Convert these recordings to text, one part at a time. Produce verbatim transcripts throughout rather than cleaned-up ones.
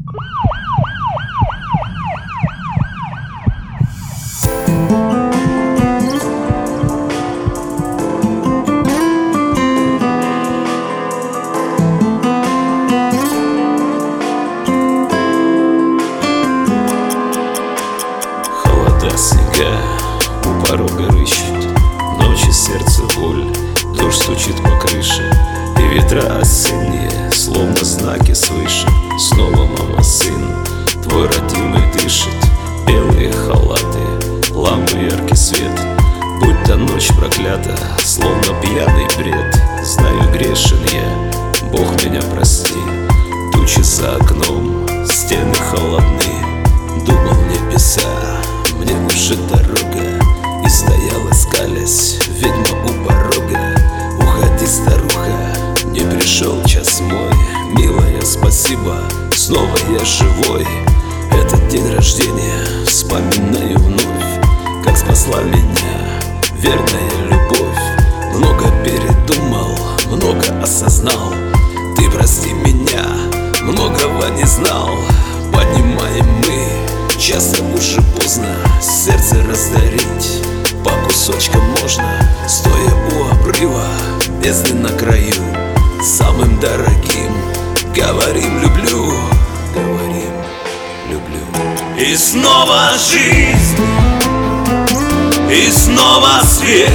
Снега у порога рыщут, ночи сердце боль, дождь стучит по крыше, и ветра осенние, словно знаки свыше. Снова мама, сын, твой родимый дышит, белые халаты, лампы, яркий свет. Будь то ночь проклята, словно пьяный бред. Знаю, грешен я, Бог меня прости. Тучи за окном, стены холодны. Думал, небеса, мне уже дорога. И стояла, скалясь, ведьма у порога. Уходи, старуха, не пришел час мой. Милая, спасибо, снова я живой. Этот день рождения вспоминаю вновь, как спасла меня верная любовь. Много передумал, много осознал. Ты прости меня, многого не знал. Понимаем мы, часто уже поздно сердце раздарить. По кусочкам можно, стоя у обрыва, бездны на краю. Самым дорогим говорим люблю, говорим люблю. И снова жизнь, и снова свет.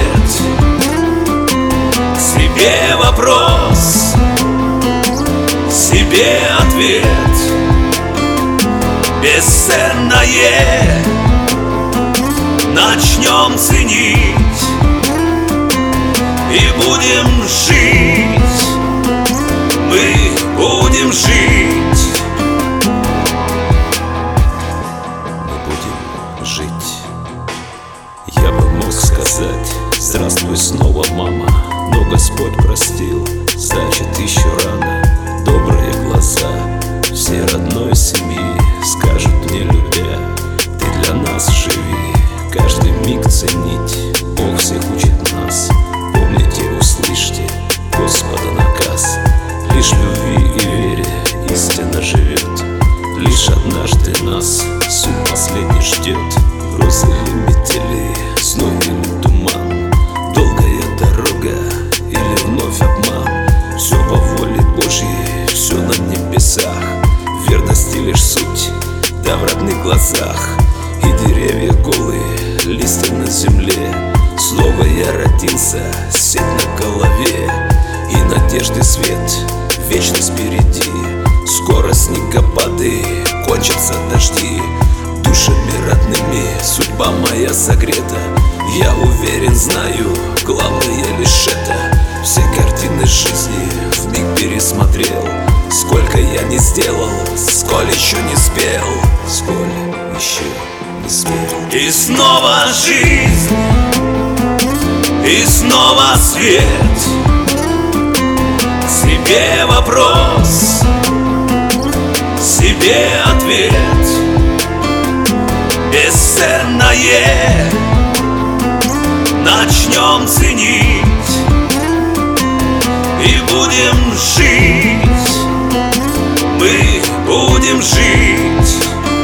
К себе вопрос, себе ответ. Бесценное начнем ценить и будем жить, мы будем жить, мы будем жить. Я бы мог сказать: здравствуй снова, мама, но Господь простил, значит еще рано. Добрые глаза всей родной семьи скажут мне, любя: ты для нас живи, каждый миг ценить. Бог всех учит нас, помните, услышьте Господа наказ. Лишь в любви и вере истина живет, лишь однажды нас суд последний ждет. Грозы или метели, сной или туман, долгая дорога или вновь обман. Все по воле Божьей, все на небесах. Верности лишь суть, да в родных глазах. И деревья голые, листья на земле. Снова я родился, сеть на голове. И надежды свет, вечность впереди. Скоро снегопады, кончатся дожди. Душами родными судьба моя согрета. Я уверен, знаю, главное лишь это. Все картины жизни вмиг пересмотрел. Сколько я не сделал, сколь еще не спел, сколь еще не спел. И снова жизнь, и снова свет. Себе вопрос, себе ответ. Бесценное начнем ценить и будем жить, мы будем жить.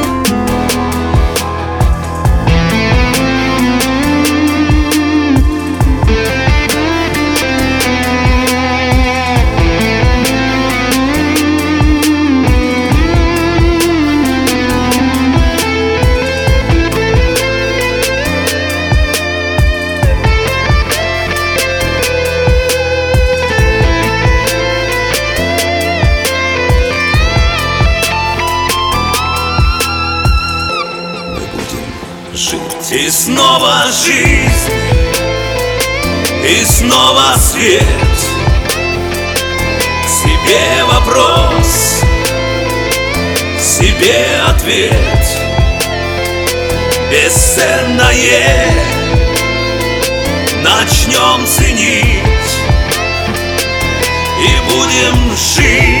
И снова жизнь, и снова свет. Себе вопрос, себе ответ. Бесценное начнем ценить и будем жить.